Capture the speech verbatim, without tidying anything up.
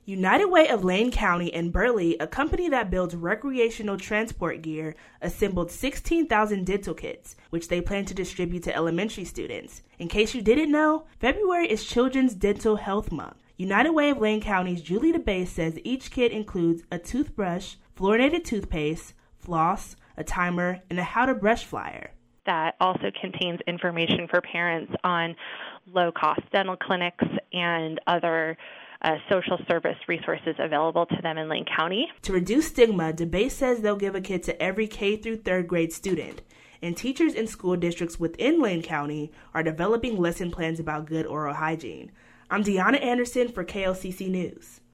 United Way of Lane County and Burley, a company that builds recreational transport gear, assembled sixteen thousand dental kits, which they plan to distribute to elementary students. In case you didn't know, February is Children's Dental Health Month. United Way of Lane County's Julie DeBase says each kit includes a toothbrush, fluorinated toothpaste, floss, a timer, and a how to brush flyer. That also contains information for parents on low-cost dental clinics and other Uh, social service resources available to them in Lane County. To reduce stigma, DeBase says they'll give a kit to every K through third grade student, and teachers in school districts within Lane County are developing lesson plans about good oral hygiene. I'm Deanna Anderson for K L C C News.